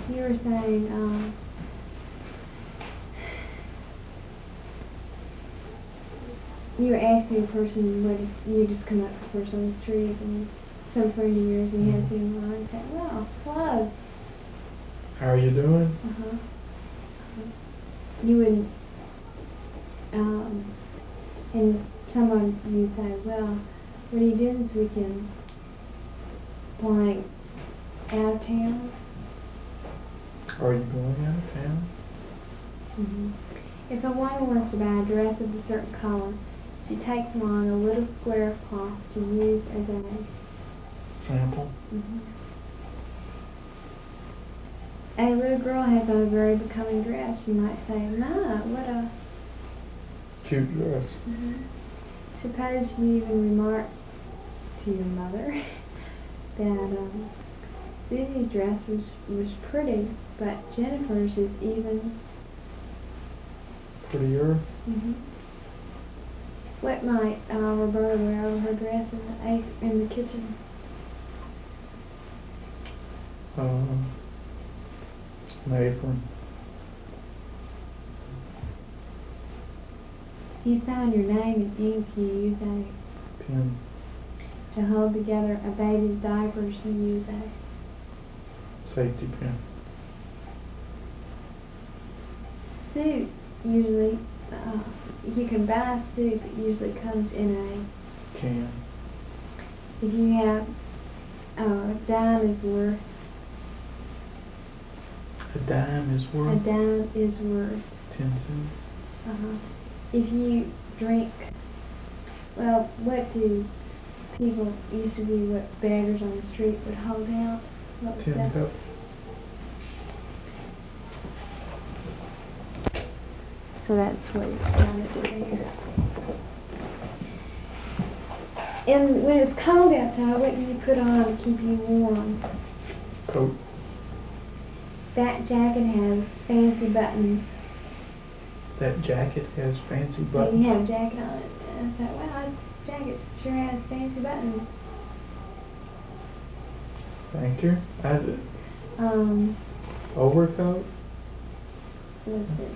You were saying, you were asking a person, what if you just come up to a person on the street and some friend of yours and you hadn't seen them in a while and say, well, hello. How are you doing? You would, and someone you'd say, well, what are you doing this weekend? Like, out of town? Are you going out of town? If a woman wants to buy a dress of a certain color, she takes along a little square of cloth to use as a sample. A little girl has on a very becoming dress. You might say, Ma, what a cute dress. Suppose you even remark to your mother that Susie's dress was pretty, but Jennifer's is even prettier. What might Roberta wear over her dress in the kitchen? An apron. You sign your name in ink, you use a pen. To hold together a baby's diapers, you use a safety pin. Soup, usually, you can buy a soup, it usually comes in a can. If you have a dime is worth. A dime is worth? A dime is worth 10 cents. If you drink, well, what do people used to be what beggars on the street would hold out? What was tin that? cup. So that's what it's trying to do there. And when it's cold outside, what do you put on to keep you warm? Coat. That jacket has fancy buttons. That jacket has fancy buttons? So you have a jacket on it. And it's like, wow, that jacket sure has fancy buttons. Thank you. Overcoat? Let's see.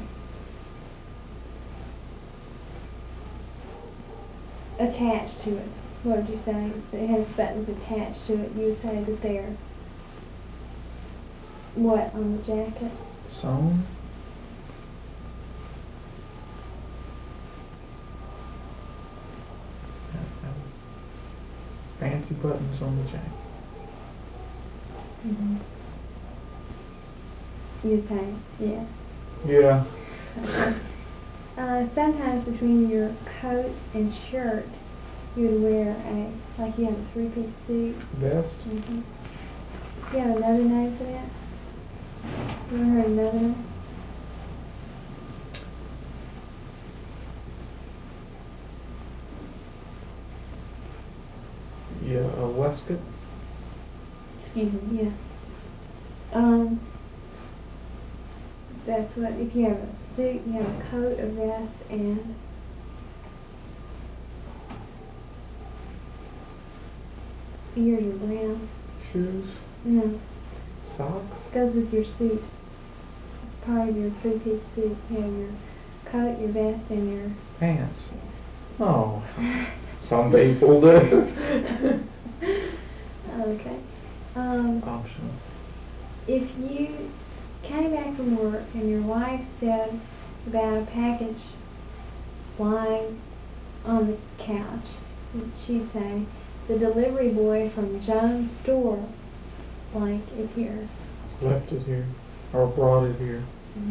Attached to it. What would you say? It has buttons attached to it. You would say that they're what on the jacket? Sewn? Fancy buttons on the jacket. You'd say, yeah. Yeah. Okay. Sometimes between your coat and shirt, you would wear like you have a three-piece suit. Vest? You have another name for that? You ever heard another name? Yeah, a waistcoat? Excuse me, yeah. That's what, if you have a suit, you have a coat, a vest, and yours are brown. Shoes? No. Socks? Goes with your suit. It's part of your three-piece suit. You have your coat, your vest, and your pants. Oh, some people do. Okay. Optional. If you came back from work and your wife said about a package lying on the couch, she'd say, the delivery boy from John's store, blank it here. Left it here, or brought it here.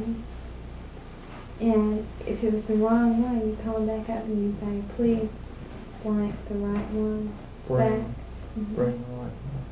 And if it was the wrong one, you'd call him back up and you'd say, please blank the right one Bring back. the right one.